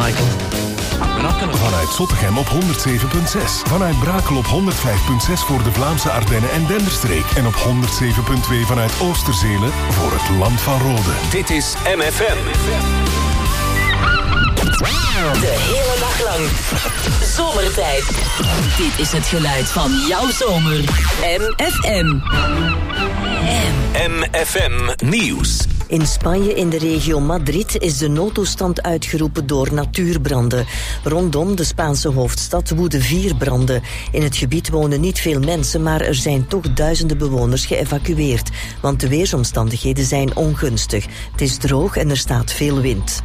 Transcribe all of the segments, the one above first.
Michael. Vanuit Zottegem op 107.6. Vanuit Brakel op 105.6 voor de Vlaamse Ardennen en Denderstreek. En op 107.2 vanuit Oosterzelen voor het Land van Rode. Dit is MFM. De hele dag lang. Zomertijd. Dit is het geluid van jouw zomer. MFM. MFM Nieuws. In Spanje, in de regio Madrid, is de noodtoestand uitgeroepen door natuurbranden. Rondom de Spaanse hoofdstad woeden 4 branden. In het gebied wonen niet veel mensen, maar er zijn toch duizenden bewoners geëvacueerd. Want de weersomstandigheden zijn ongunstig. Het is droog en er staat veel wind.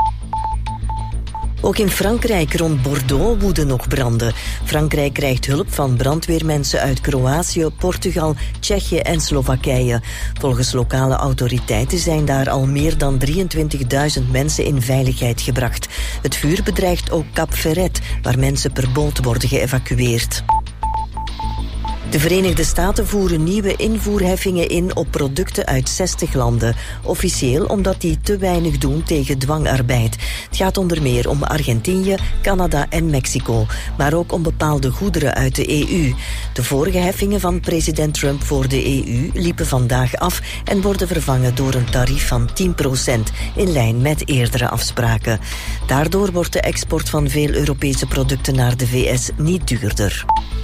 Ook in Frankrijk rond Bordeaux woeden nog branden. Frankrijk krijgt hulp van brandweermensen uit Kroatië, Portugal, Tsjechië en Slowakije. Volgens lokale autoriteiten zijn daar al meer dan 23.000 mensen in veiligheid gebracht. Het vuur bedreigt ook Cap Ferret, waar mensen per boot worden geëvacueerd. De Verenigde Staten voeren nieuwe invoerheffingen in op producten uit 60 landen. Officieel omdat die te weinig doen tegen dwangarbeid. Het gaat onder meer om Argentinië, Canada en Mexico. Maar ook om bepaalde goederen uit de EU. De vorige heffingen van president Trump voor de EU liepen vandaag af en worden vervangen door een tarief van 10%, in lijn met eerdere afspraken. Daardoor wordt de export van veel Europese producten naar de VS niet duurder.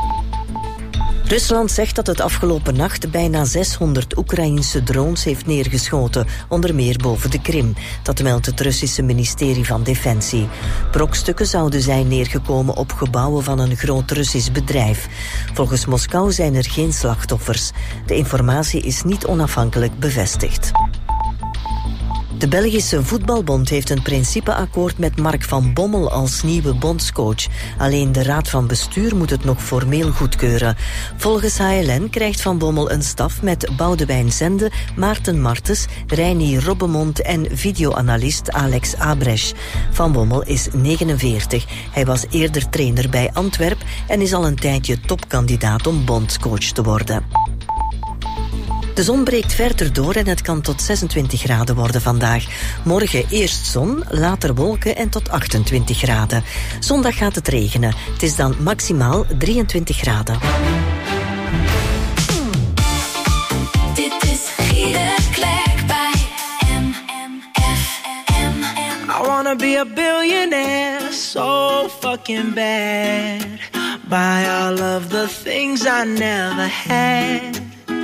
Rusland zegt dat het afgelopen nacht bijna 600 Oekraïense drones heeft neergeschoten, onder meer boven de Krim. Dat meldt het Russische ministerie van Defensie. Brokstukken zouden zijn neergekomen op gebouwen van een groot Russisch bedrijf. Volgens Moskou zijn er geen slachtoffers. De informatie is niet onafhankelijk bevestigd. De Belgische Voetbalbond heeft een principeakkoord met Mark van Bommel als nieuwe bondscoach. Alleen de Raad van Bestuur moet het nog formeel goedkeuren. Volgens HLN krijgt Van Bommel een staf met Boudewijn Zende, Maarten Martens, Reinier Robbemont en videoanalist Alex Abresch. Van Bommel is 49. Hij was eerder trainer bij Antwerp en is al een tijdje topkandidaat om bondscoach te worden. De zon breekt verder door en het kan tot 26 graden worden vandaag. Morgen eerst zon, later wolken en tot 28 graden. Zondag gaat het regenen. Het is dan maximaal 23 graden. Dit is Giede Klerk bij MFM. I wanna be a billionaire, so fucking bad. Buy all of the things I never had.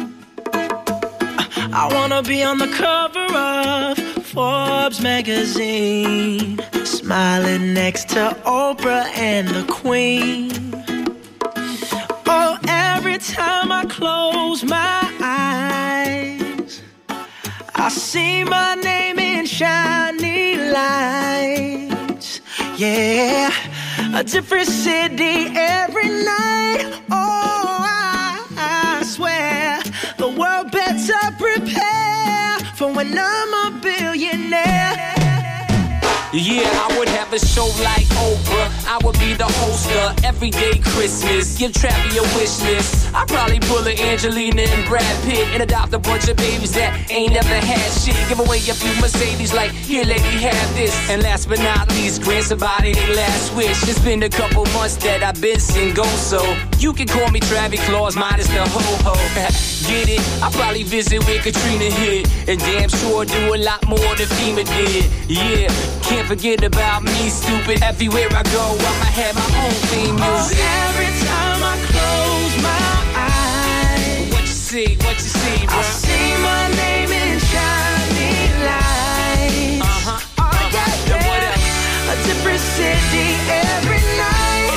I wanna be on the cover of Forbes magazine, smiling next to Oprah and the Queen. Oh, every time I close my eyes, I see my name in shiny lights. Yeah, a different city every night. Oh, I swear the world better prepare for when I'm a billionaire. Yeah, I would have a show like Oprah. I would be the host of Everyday Christmas. Give Travi a wish list. I'd probably pull a Angelina and Brad Pitt and adopt a bunch of babies that ain't never had shit. Give away a few Mercedes like, here lady, have this. And last but not least, grant somebody their last wish. It's been a couple months that I've been single, so you can call me Travi Claus minus the ho-ho. Get it? I'll probably visit where Katrina hit. And damn sure do a lot more than FEMA did. Yeah, can't forget about me, stupid. Everywhere I go, I'ma have my own theme music. Oh, every time I close my eyes, what you see, bro? I see my name in shining lights. Oh, yeah. A different city every night.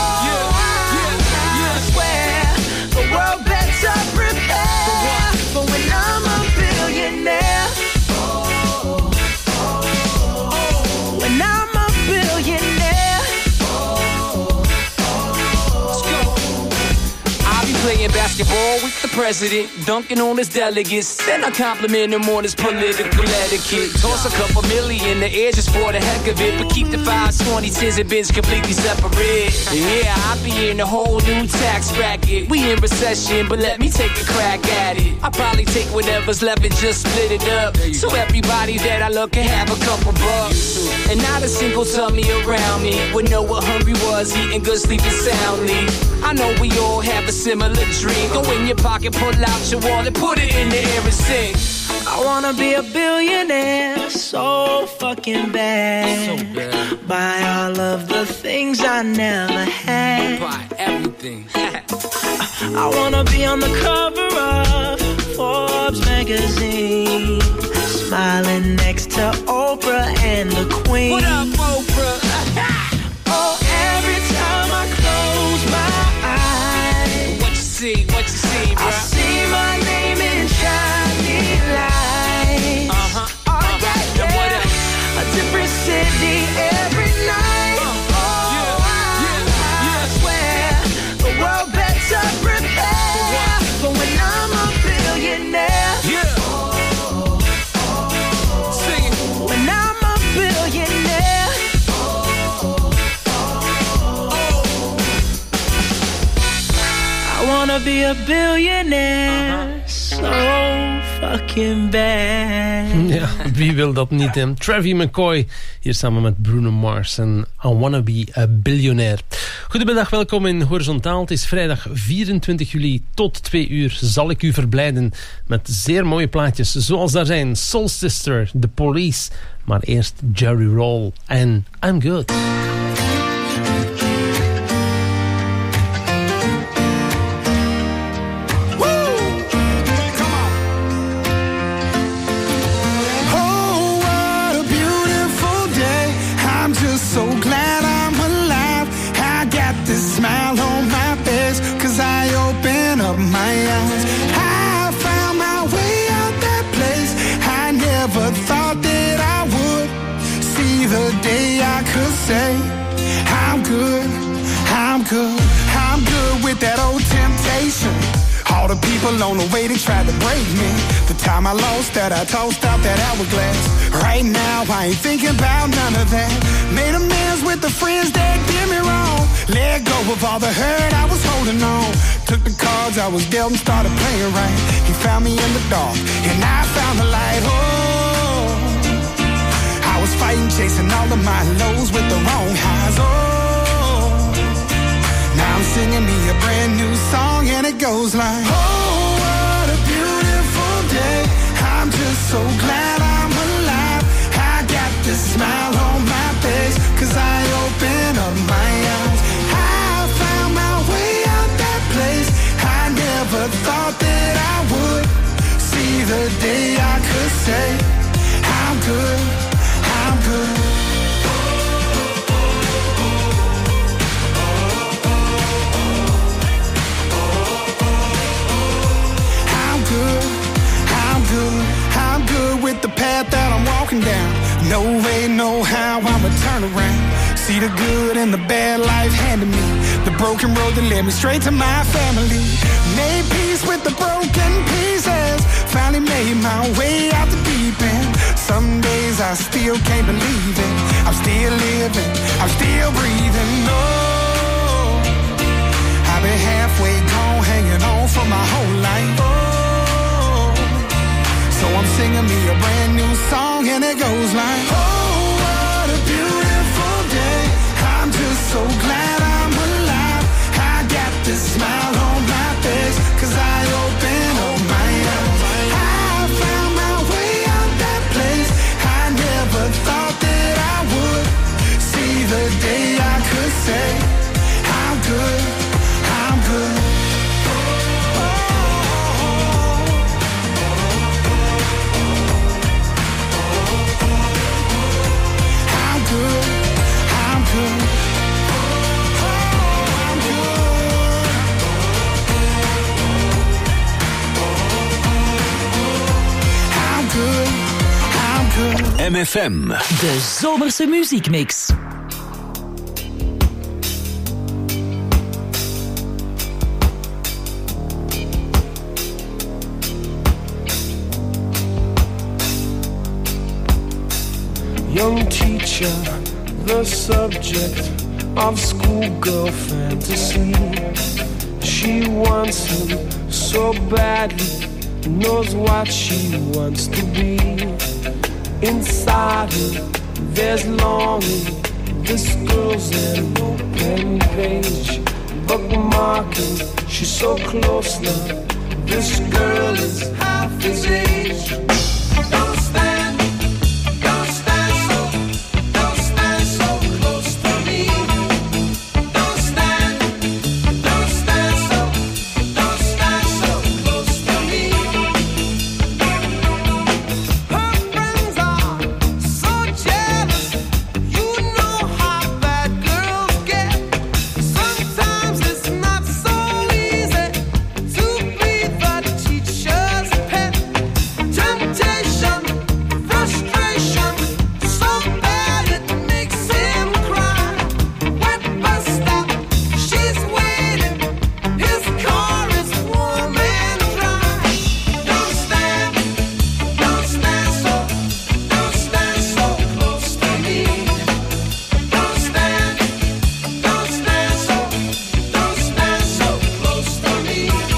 I swear the world better prepare for when I'm a billionaire. When I'm a billionaire. Let's go. I'll be playing playing basketball with the president, dunking on his delegates. Then I compliment him on his political etiquette. Toss a couple million in the air just for the heck of it, but keep the 5s, 20s, 10s, and bins completely separate. Yeah, I be in a whole new tax bracket. We in recession, but let me take a crack at it. I probably take whatever's left and just split it up, so everybody that I love can have a couple bucks. And not a single tummy around me would know what hungry was, eating good, sleeping soundly. I know we all have a similar dream. Go in your pocket, pull out your wallet, put it in the air and sing. I wanna be a billionaire, so fucking bad. So bad. Buy all of the things I never had. Buy everything. I wanna be on the cover of Forbes magazine, smiling next to Oprah and the Queen. What up, Oprah? Oh, every time I close my eyes, What you see, bro? I see my name in shining lights. Oh, yeah, And what else? a different city every night. I swear the world better prepare for when I'm a billionaire. Yeah. Sing it. When I'm a billionaire. I wanna be a billionaire, so fucking bad. Ja, wie wil dat niet, hè? Travis McCoy, hier samen met Bruno Mars en I Wanna Be a Billionaire. Goedemiddag, welkom in Horizontaal. Het is vrijdag 24 juli tot 2 uur zal ik u verblijden met zeer mooie plaatjes. Zoals daar zijn Soul Sister, The Police, maar eerst Jerry Roll en I'm Good. So glad I'm alive. I got this smile on my face 'cause I open up my eyes. I found my way out that place I never thought that I would. See the day I could say I'm good, I'm good, I'm good with that old temptation. All the people on the way, they tried to break me. The time I lost that, I tossed out that hourglass. Right now, I ain't thinking about none of that. Made amends with the friends that did me wrong. Let go of all the hurt I was holding on. Took the cards I was dealt and started playing right. He found me in the dark, and I found the light. Oh, I was fighting, chasing all of my lows with the wrong highs. Oh, now I'm singing me a brand new song and it goes like, oh, what a beautiful day. I'm just so glad I'm alive. I got this smile on my face 'cause I open up my eyes. I found my way out that place I never thought that I would. See the day I could say I'm good, I'm good. I'm good with the path that I'm walking down. No way, no how I'ma turn around. See the good and the bad life handed me. The broken road that led me straight to my family. Made peace with the broken pieces. Finally made my way out the deep end. Some days I still can't believe it. I'm still living, I'm still breathing. No, I've been halfway gone, hanging on for my whole life. So I'm singing me a brand new song and it goes like, oh, what a beautiful day. I'm just so glad I'm alive. I got this smile on my face 'cause I open up my eyes. I found my way out that place I never thought that I would. See the day I could say I'm good, I'm good. MFM. De zomerse muziekmix. young teacher, the subject of schoolgirl fantasy. She wants him so badly, knows what she wants to be. Inside her, there's longing. This girl's an open page, bookmarking. She's so close now. This girl is half his age. Don't stand so close to me. Don't stand so close to me. Her friends are so jealous. You know how bad girls get. Sometimes it's not so easy to be the teacher's pet. Temptation, frustration, so bad it makes him cry. Wet bus stop, she's waiting. His car is warm and dry. Don't stand so close to me. Don't stand so close to me.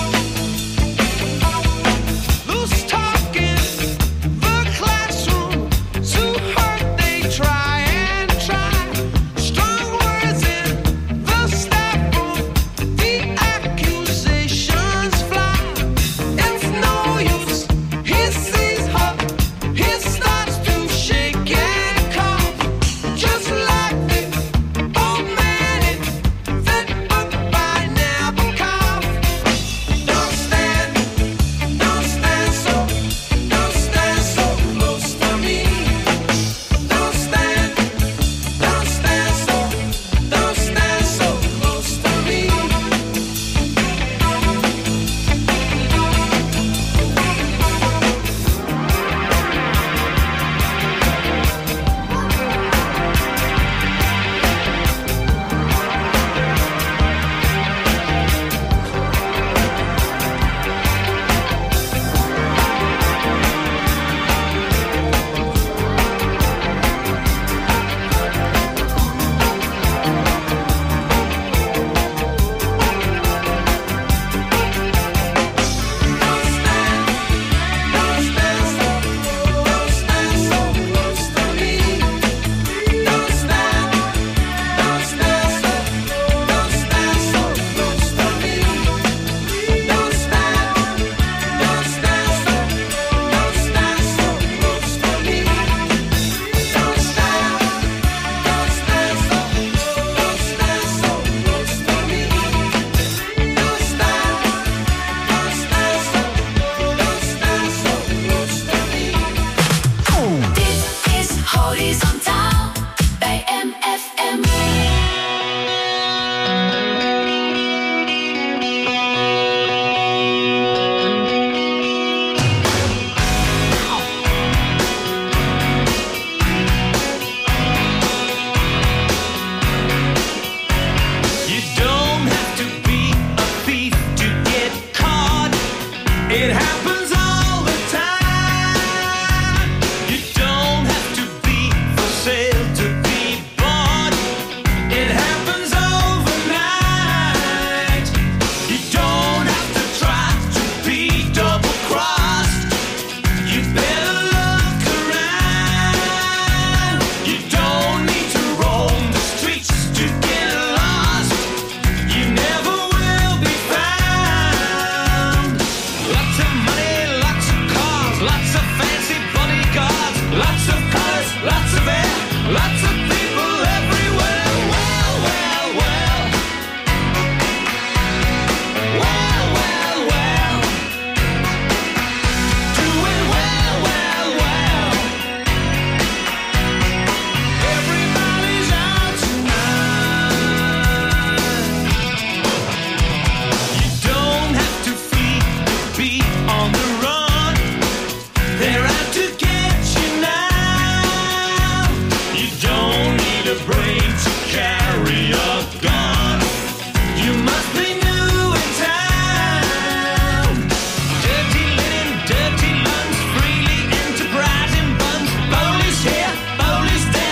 Loose talking, the classroom, too hurt they try and try. Strong words in the staff room, the accusations fly. It's no use, he sees her, he starts to shake and cough. Just like the old man in that book by Nabokov. Don't stand so close to me. Don't stand so close to me. Dit is Horizontaal bij MFM. You don't have to be a thief to get caught. It happens all the time. You don't have to be for sale to be bought. It happens overnight. You don't have to try to be double-crossed. You better look around. You don't need to roam the streets to get lost. You never will be found. Lots of money, lots of cars, lots of fancy bodyguards, lots of colors, lots of air, lots of people everywhere. Well, well, well. Well, well, well. Doing well, well, well. Everybody's out tonight. You don't have to feed the beat on the run. They're out to get you now. You don't need a brain to carry a gun. You must be new in town. Dirty linen, dirty lungs, freely enterprising buns. Police here, police there.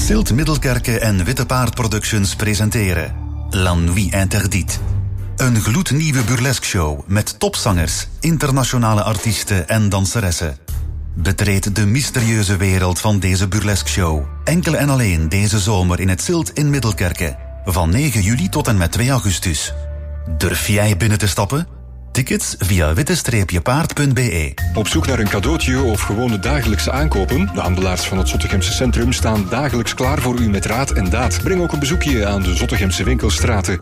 Silt Middelkerke en Witte Paard Productions presenteren La Nuit Interdite. Een gloednieuwe burlesque-show met topzangers, internationale artiesten en danseressen. Betreed de mysterieuze wereld van deze burlesque-show. Enkel en alleen deze zomer in het Silt in Middelkerke. Van 9 juli tot en met 2 augustus. Durf jij binnen te stappen? Tickets via witte-paard.be. Op zoek naar een cadeautje of gewoon de dagelijkse aankopen? De handelaars van het Zottegemse centrum staan dagelijks klaar voor u met raad en daad. Breng ook een bezoekje aan de Zottegemse winkelstraten.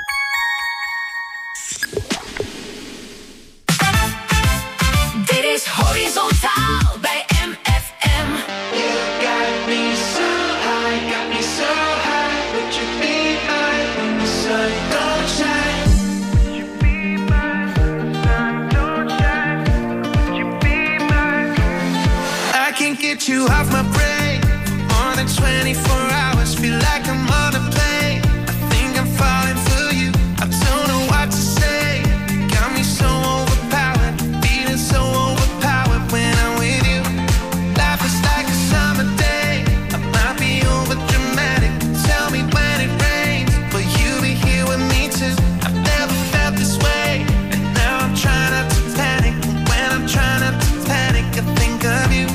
Dit is Horizontaal bij MFM. You got me so high, got me so high. Would you be mine when the sun don't shine? Would you be mine when the sun don't shine? Would you be mine? I can't get you off my brain for more than 24 hours. Feel like I'm on a plane. I think I'm falling for you. I don't know what to say. Got me so overpowered, feeling so overpowered when I'm with you. Life is like a summer day. I might be over dramatic. Tell me when it rains, will you be here with me too? I've never felt this way, and now I'm trying not to panic. When I'm trying not to panic, I think of you.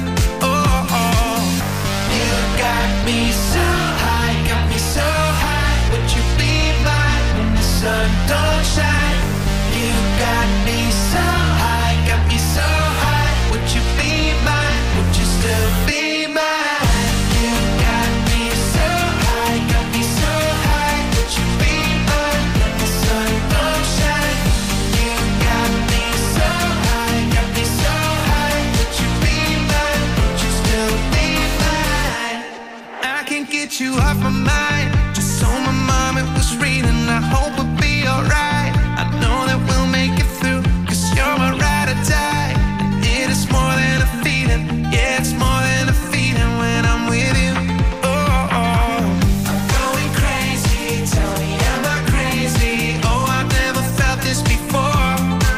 You got me so high, got me so high. Would you be mine when the sun don't shine? You got me so high, got me so high. Would you be mine? Would you still be mine? You got me so high, got me so high. Would you be mine when the sun don't shine? You got me so high, got me so high. Would you be mine? Would you still be mine? I can't get you off my mind. Just so my mom it was reading. I hope we'll be alright. I know that we'll make it through, 'cause you're my ride or die. And it is more than a feeling. Yeah, it's more than a feeling when I'm with you. I'm going crazy, tell me am I crazy? Oh, I've never felt this before.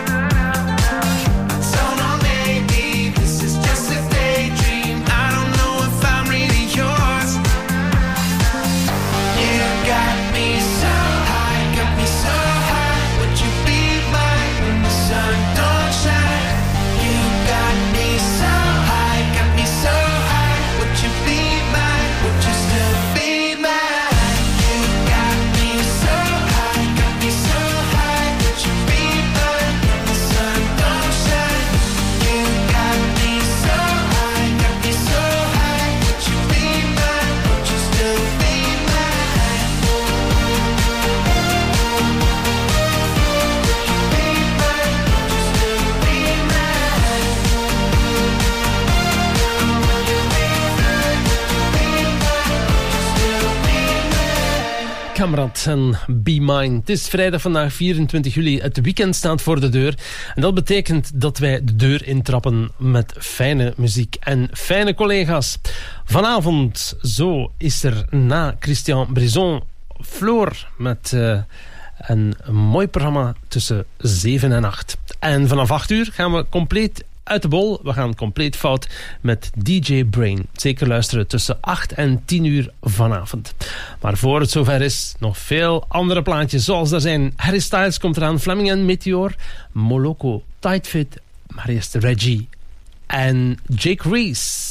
I don't know, maybe this is just a daydream. I don't know if I'm really yours. You got me so high, got me so high. Would you be mine when the sun don't shine? You got me so high, got me so high. Would you be mine? Would you still be mine? You got me so high, got me so high. Would you be mine when the sun don't shine? You got me so high, got me so high. Would you be mine? Would you still be mine? Kamrat en Be Mine. Het is vrijdag vandaag 24 juli. Het weekend staat voor de deur. En dat betekent dat wij de deur intrappen met fijne muziek en fijne collega's. Vanavond, zo is er na Christian Brison Floor met een mooi programma tussen 7 en 8. En vanaf 8 uur gaan we compleet uit de bol. We gaan compleet fout met DJ Brain. Zeker luisteren tussen 8 en 10 uur vanavond. Maar voor het zover is, nog veel andere plaatjes zoals er zijn. Harry Styles komt eraan, Fleming en Meteor, Moloko, Tight Fit, maar eerst Reggie en Jake Reese.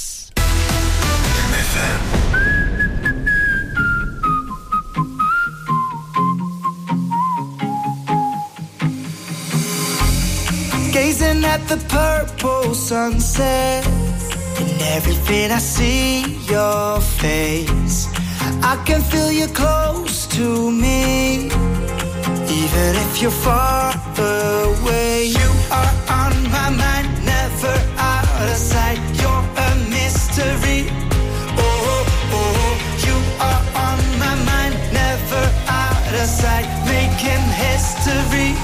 Gazing at the purple sunset, in everything I see your face. I can feel you close to me, even if you're far away. You are on my mind, never out of sight. You're a mystery. Oh, oh, you are on my mind, never out of sight, making history.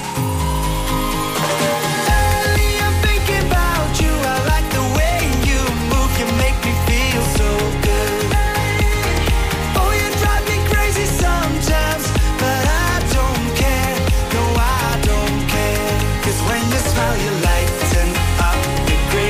You lighten up the gray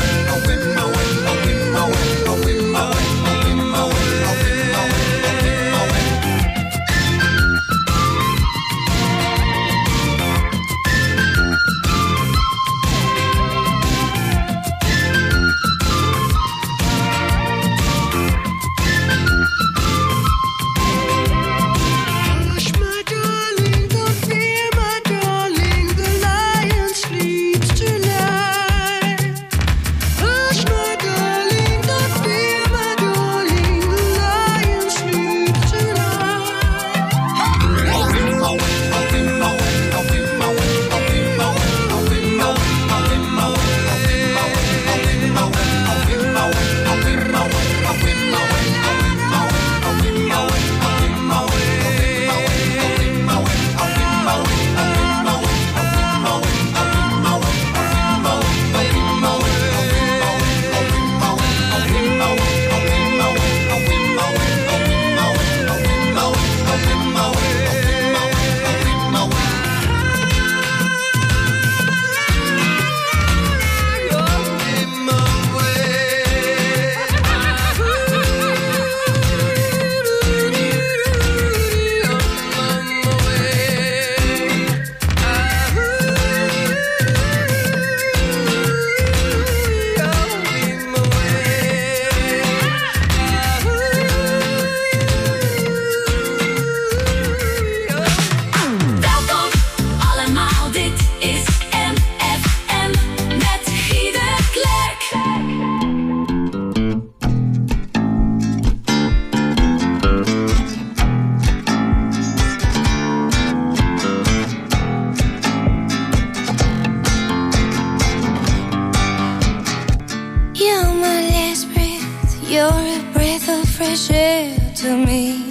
fresh air to me.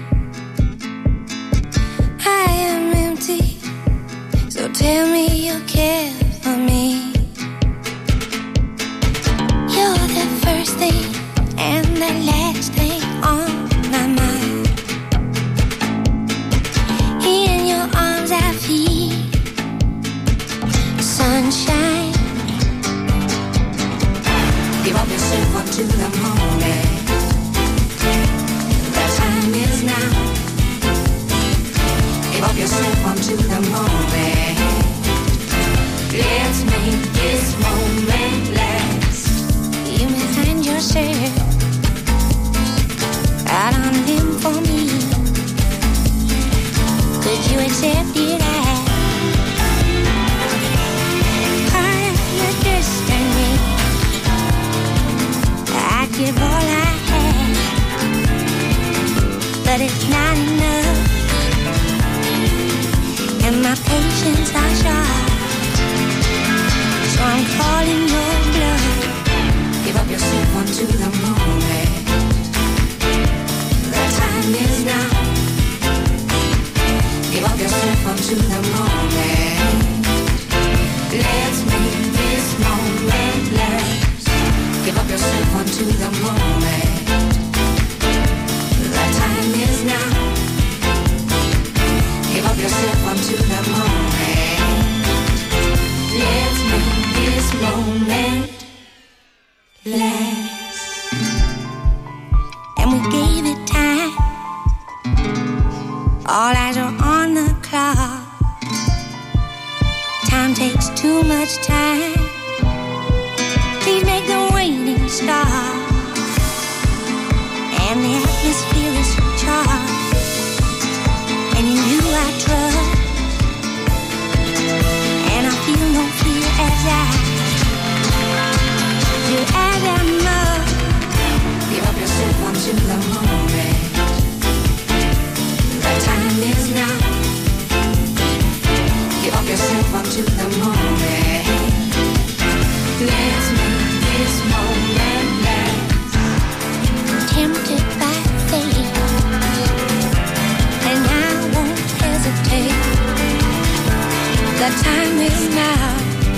I am empty, so tell me you care for me. You're the first thing and the last thing on my mind. In your arms I feel sunshine. Give up yourself up to the moment. The time is now. Give up yourself up to the moment. Let's make this moment last. You may find yourself give all I have, but it's not enough, and my patience are short, so I'm calling your bluff. Give up yourself onto the moment. The time is now. Give up yourself onto the moment. Let's make this moment last. Give up yourself onto the moment. The time is now. Give up yourself onto the moment. Let's make this moment last. And we gave it time. All eyes are on the clock. Time takes too much time. Please make the waiting stop. And the atmosphere is charged. And in you I trust. And I feel no fear as I do as I must. Give up yourself onto the moment. The time is now. Give up yourself onto the moment. Let's make this moment last. Tempted by fate, and I won't hesitate. The time is now.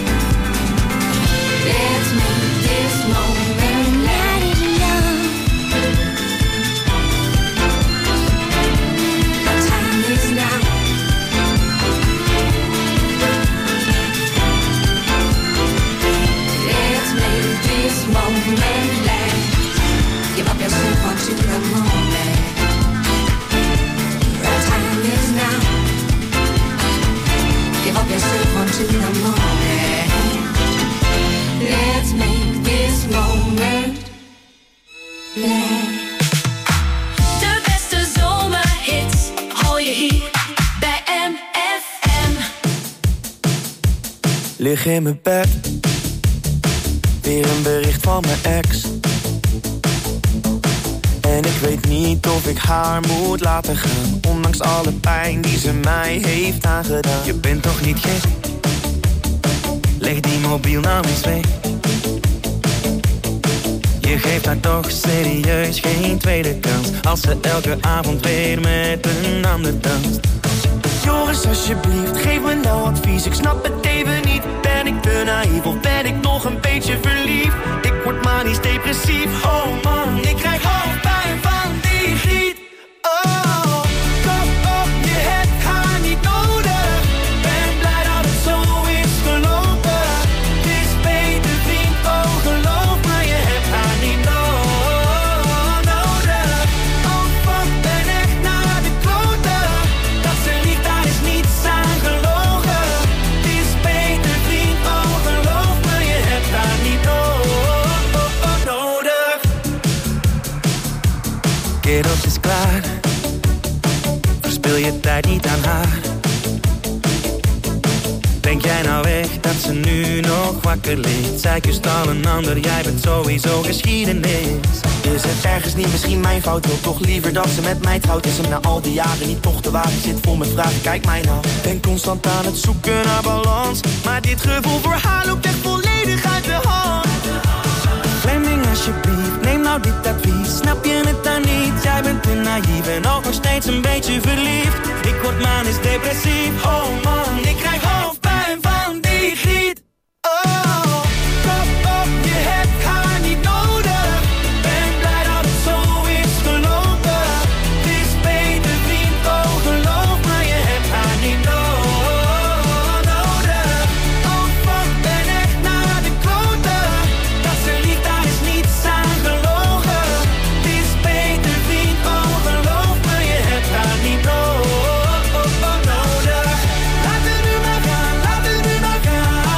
Let's make this moment last. The night is young. The time is now. Let's make this moment last. Give up yourself onto the moment. The time is now. Give up yourself onto the moment. Let's make this moment last. De beste zomerhits hoor je hier bij MFM. Lig in mijn bed, weer een bericht van mijn ex. En ik weet niet of ik haar moet laten gaan, ondanks alle pijn die ze mij heeft aangedaan. Je bent toch niet gek? Leg die mobiel nou eens weg. Je geeft haar toch serieus geen tweede kans, als ze elke avond weer met een ander danst. Joris, alsjeblieft, geef me nou advies. Ik snap het even niet. Ben ik te naïef of ben ik nog een beetje verliefd? Ik word manisch depressief. Oh man, ik krijg hoofdpijn van die griet. Oh, kom op, je hebt haar niet nodig. Ben blij dat het zo is gelopen. Het is beter vriend, oh geloof me, je hebt haar niet nodig. Oh fuck, ben echt naar de kloten. Dat ze lief, daar is niets aan gelogen. Het is beter vriend, oh geloof me, je hebt haar niet nodig. Kerels is klaar, verspil je tijd niet aan haar. Denk jij nou echt dat ze nu nog wakker ligt? Zij kust al een ander, jij bent sowieso geschiedenis. Is het ergens niet misschien mijn fout? Wil toch liever dat ze met mij trouwt? Is hem na al die jaren niet toch te waar? Ik zit vol met vragen, kijk mij nou. Ben constant aan het zoeken naar balans, maar dit gevoel voor haar loopt echt volledig uit de hand. Fleming, alsjeblieft, neem nou dit advies. Snap je het dan niet? Jij bent te naïef en ook nog steeds een beetje verliefd. Ik word manisch depressief. Oh man, ik krijg hoofdpijn van die griet. Oh, kom op, je hebt haar niet nodig. Ben blij dat het zo is gelopen. Het is beter vriend, oh geloof me, je hebt haar niet nodig. Oh fuck, ben echt naar de kloten. Dat ze lief, daar is niets aan gelogen. Het is beter vriend, oh geloof me, je hebt haar niet nodig. Laat het nu maar gaan, laat het nu maar gaan.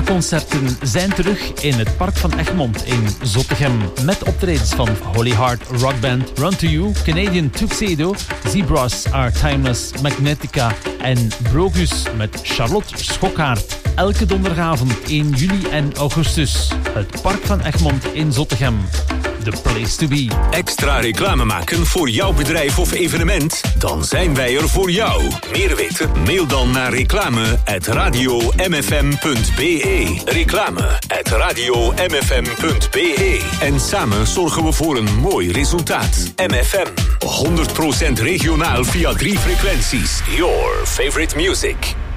Zomerconcerten zijn terug in het Park van Egmond in Zottegem. Met optredens van Holy Heart Rock Band, Run To You, Canadian Tuxedo, Zebras Are Timeless, Magnetica en Brogus met Charlotte Schokkaert. Elke donderdagavond 1 juli en augustus. Het Park van Egmond in Zottegem. The place to be. Extra reclame maken voor jouw bedrijf of evenement? Dan zijn wij er voor jou. Meer weten? Mail dan naar reclame@radiomfm.be. Reclame@radiomfm.be. En samen zorgen we voor een mooi resultaat. MFM. 100% regionaal via 3 frequenties. Your favorite music.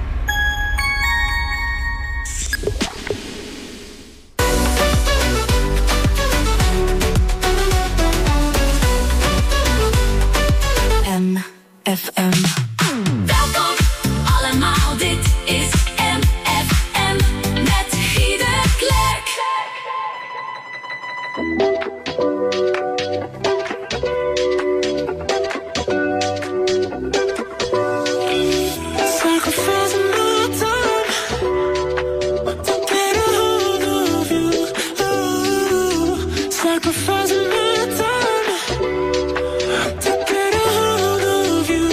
FM. Welkom allemaal, dit is MFM met Guy de Klerk. Sacrificing my time to get a hold of you. Ooh, sacrificing my time to get a hold of you.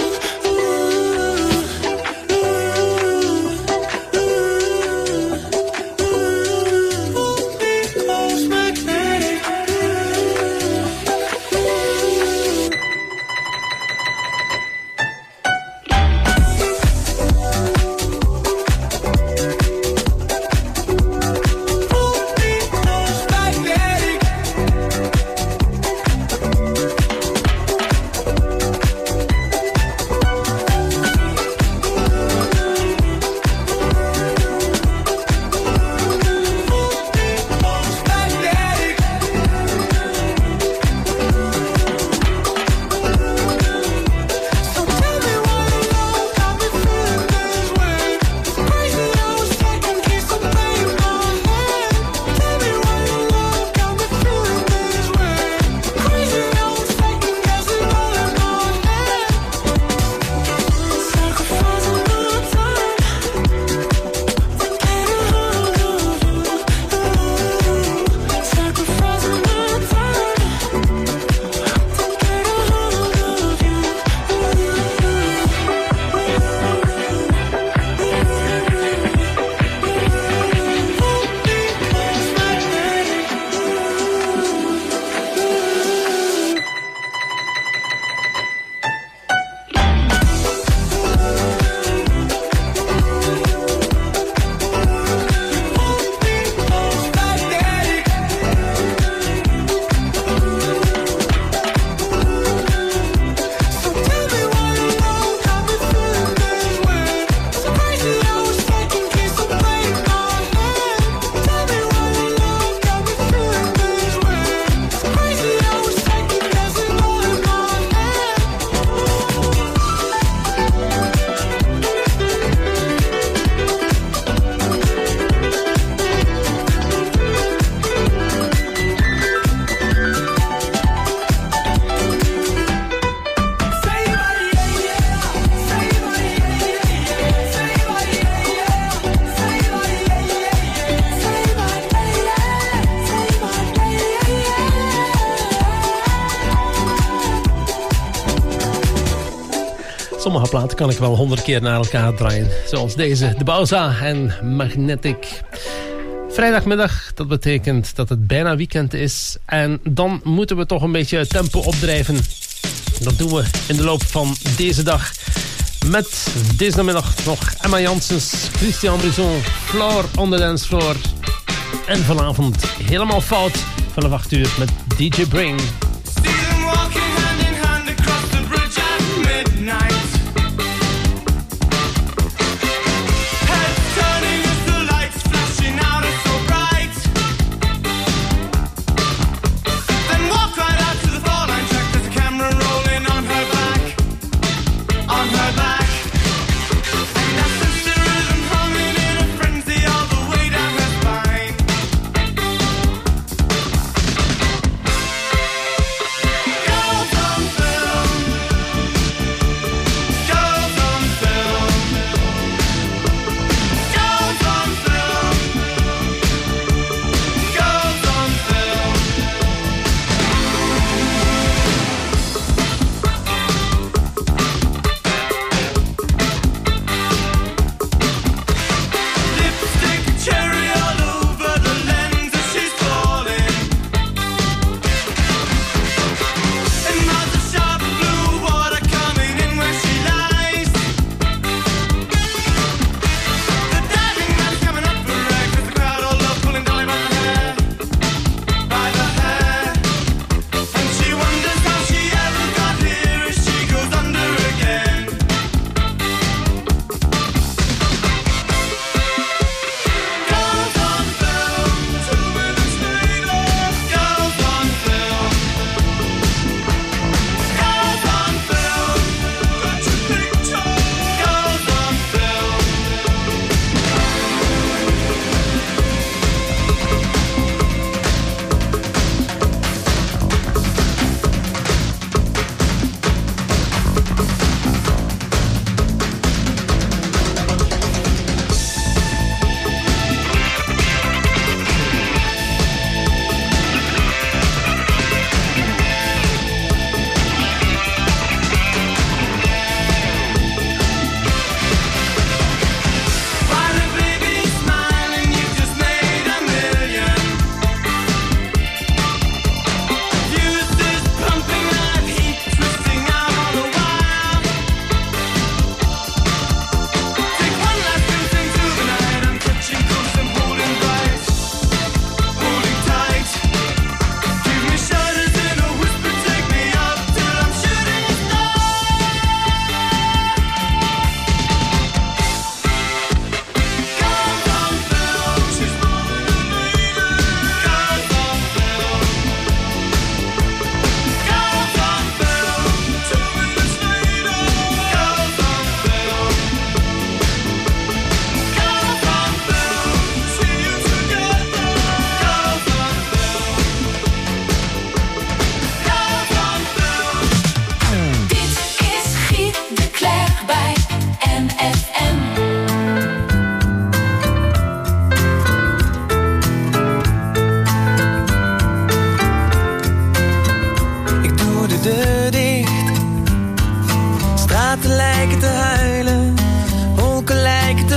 Sommige platen kan ik wel 100 keer naar elkaar draaien. Zoals deze, de Bauza en Magnetic. Vrijdagmiddag, dat betekent dat het bijna weekend is. En dan moeten we toch een beetje het tempo opdrijven. Dat doen we in de loop van deze dag. Met deze namiddag nog Emma Janssens, Christian Brison, Floor on the Dance Floor. En vanavond helemaal fout vanaf 8 uur met DJ Bring.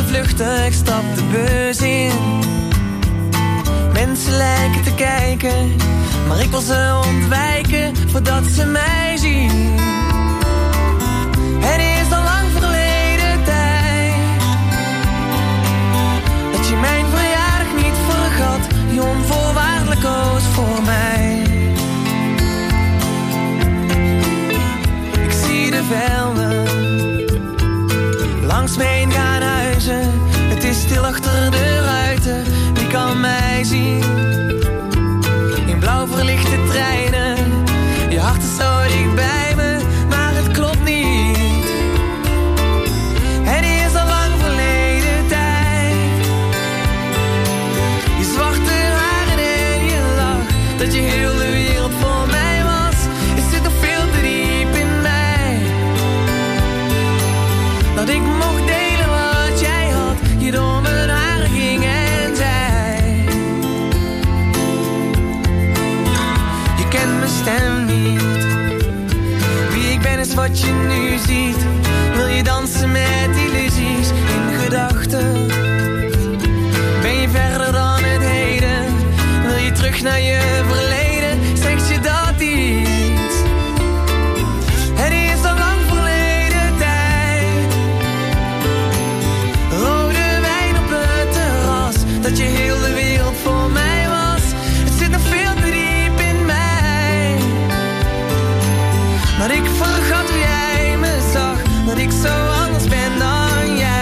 vluchten, ik stap de bus in. Mensen lijken te kijken, maar ik wil ze ontwijken voordat ze mij zien. Het is al lang verleden tijd dat je mijn verjaardag niet vergat, die onvoorwaardelijk koos voor mij. Ik zie de velden langs me heen gaan huizen. Het is stil achter de ruiten, wie kan mij zien? In blauw verlichte treinen, je hart is zo dicht bij me, maar het klopt niet. Het is al lang verleden tijd. Je zwarte haren en je lach, dat je heel de wereld voor mij was. Het zit nog veel te diep in mij, dat ik mocht delen wat jij had, je door mijn haren ging en zei. Je kent mijn stem niet, wie ik ben is wat je nu ziet. Wil je dansen met illusies in gedachten? Ben je verder dan het heden? Wil je terug naar je verleden? Zegt je dat iets? Het is al lang verleden tijd. Rode wijn op het terras, dat je heel de wereld voor mij was. Het zit nog veel te diep in mij, maar ik vergat hoe jij me zag, dat ik zo anders ben dan jij.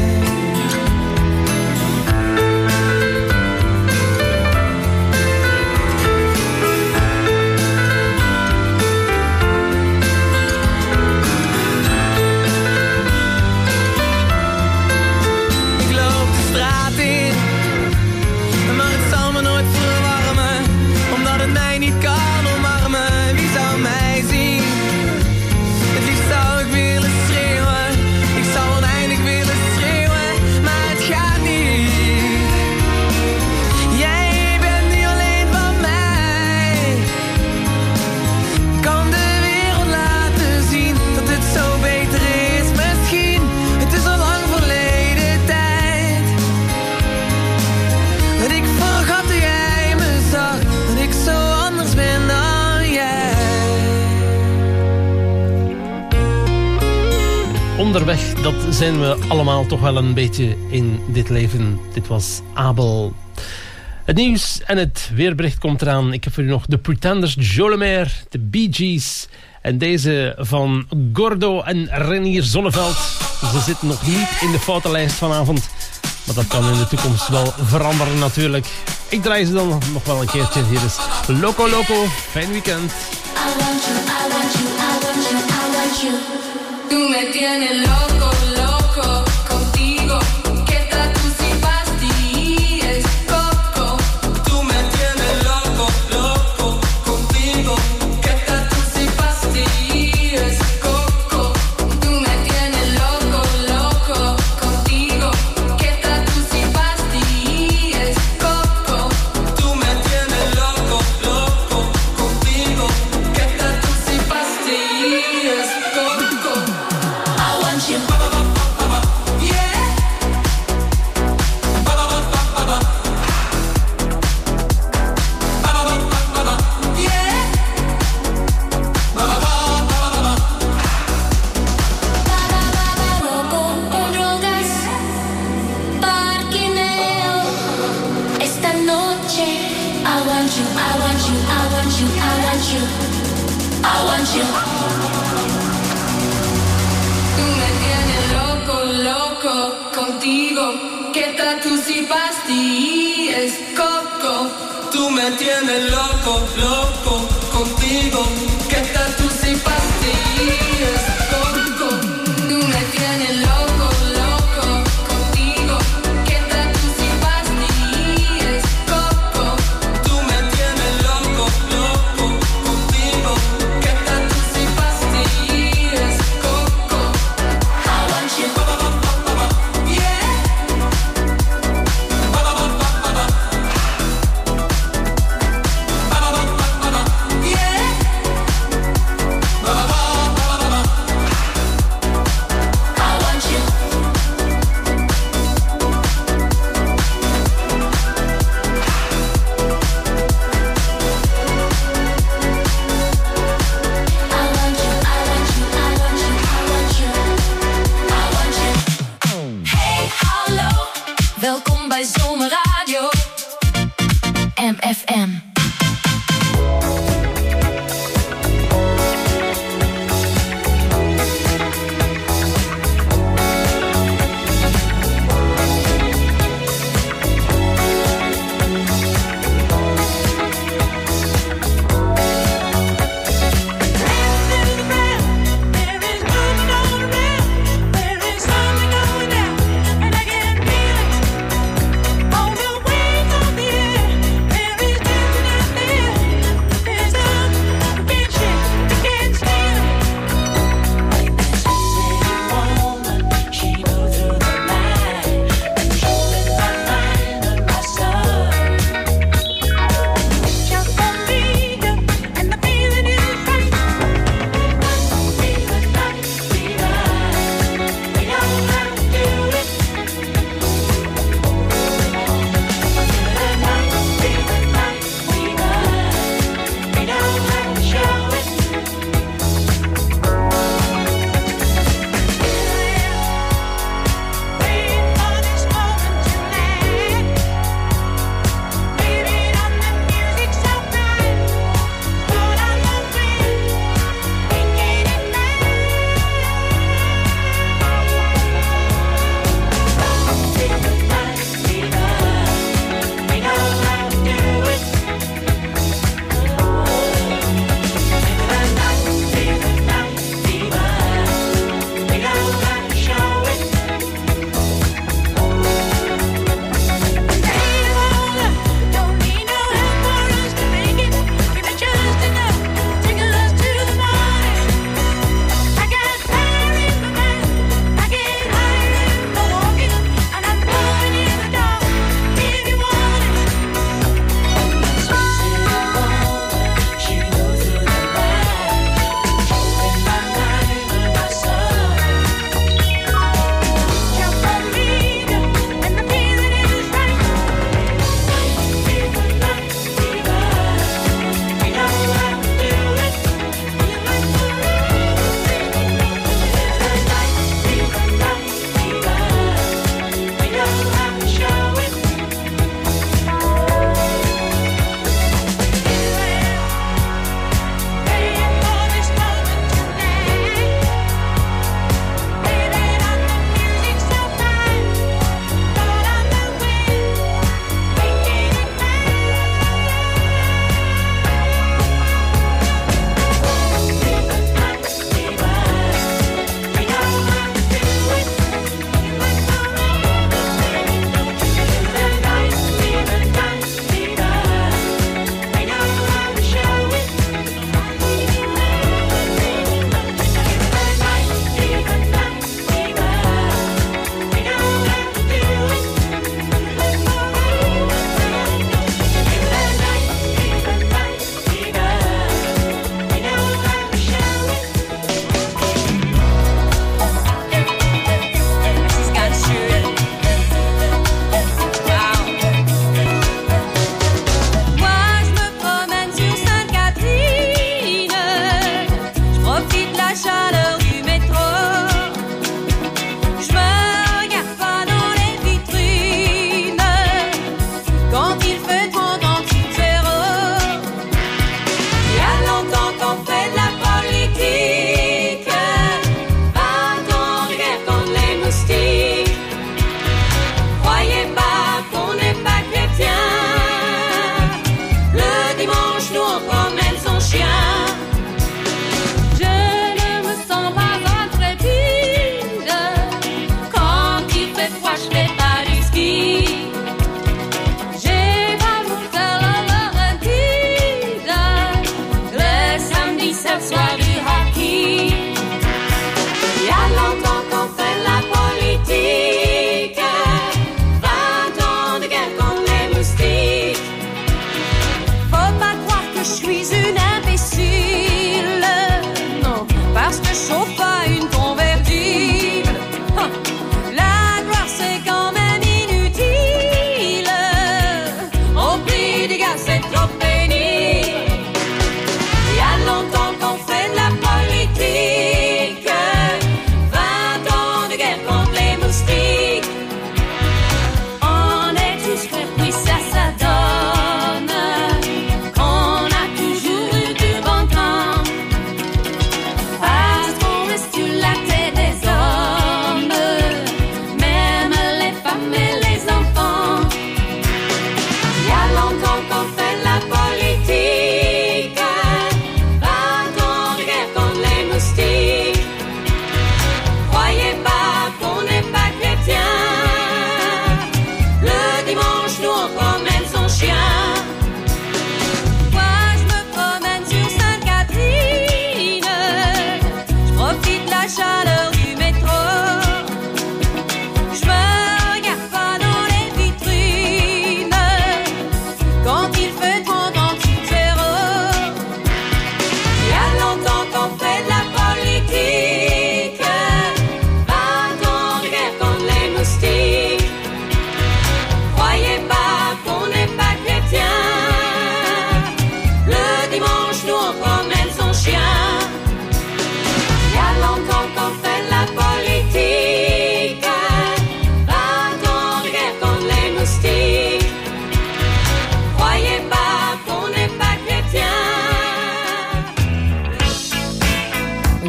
Ik loop de straat in, maar het zal me nooit verwarmen, omdat het mij niet kan omarmen. Wie zou mij zien? Het liefst zou ik willen schreeuwen, ik zou oneindig willen schreeuwen, maar het gaat niet. Jij bent nu alleen van mij. Kan de wereld laten zien dat het zo beter is misschien. Het is al lang verleden tijd dat ik vergat hoe jij me zag, dat ik zo anders ben dan jij. Onderweg, dat zijn we allemaal toch wel een beetje in dit leven. Dit was Abel. Het nieuws en het weerbericht komt eraan. Ik heb voor u nog de Pretenders, Joe Lemaire, de Bee Gees en deze van Gordo en Renier Zonneveld. Ze zitten nog niet in de foutenlijst vanavond, maar dat kan in de toekomst wel veranderen natuurlijk. Ik draai ze dan nog wel een keertje. Hier is Loco Loco. Fijn weekend. I want you, I want you, I want you, I want you. Tú me tienes loco, loco, contigo. ¿Qué tal tú si pastillas, coco? Tú me tienes loco, loco, contigo. ¿Qué tal tú si pastillas, coco? Tú me tienes loco, loco, contigo. ¿Qué tal tú si pastillas, coco? Tú me tienes loco, loco, contigo. ¿Qué tal tú si pastillas, coco? I want you. Esta noche I want you, I want you, I want you, I want you, I want you. Tú me tienes loco, loco, contigo. ¿Qué tal tú si pastillas, coco? Tú me tienes loco, loco, contigo. ¿Qué tal tú si pastillas, coco? Tú me tienes loco, loco, contigo. ¿Qué tal tú si pastillas, coco? Tú me tienes loco, loco, contigo. ¿Qué tal tú si pastillas, coco? I want you. Welkom bij Zomerradio MFM. Oh no!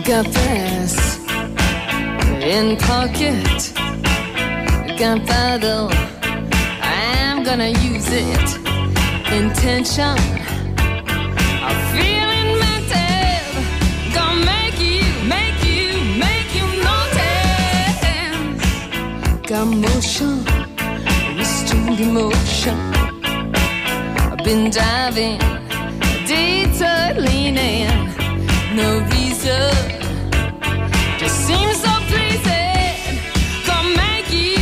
Got this in pocket. Got that though. I'm gonna use it. Intention. I'm feeling mental. Gonna make you notice. Got motion, restrained emotion. I've been diving, detour leaning. No reason, just seems so pleasing. Gonna make you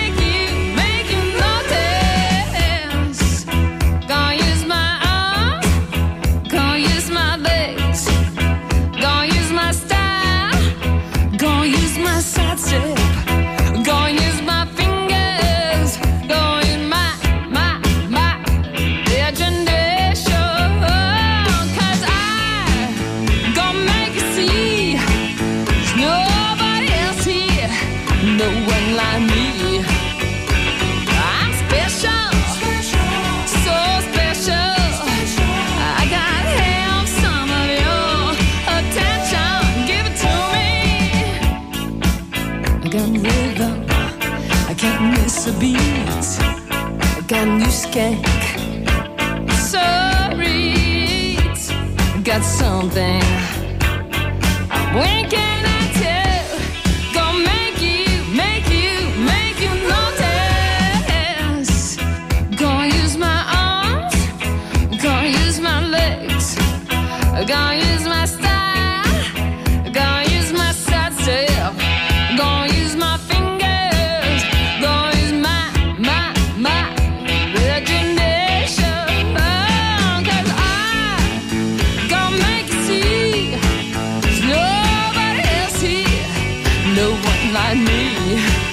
notice. Gonna use my arms, gonna use my legs, gonna use my style, gonna use my side step, gonna use my fingers, gonna use my imagination. 'Cause I gonna make you see there's nobody else here, no one like me. I'm special, so special. I gotta have some of your attention. Give it to me. I got rhythm, I can't miss a beat. I got new skank, sorry. Got something I'm winking at you. Gonna make you notice. Gonna use my arms, gonna use my legs, gonna use my style, gonna use my side step, gonna use my fingers, gonna use my imagination. 'Cause I gonna make you see there's nobody else here, no one like me.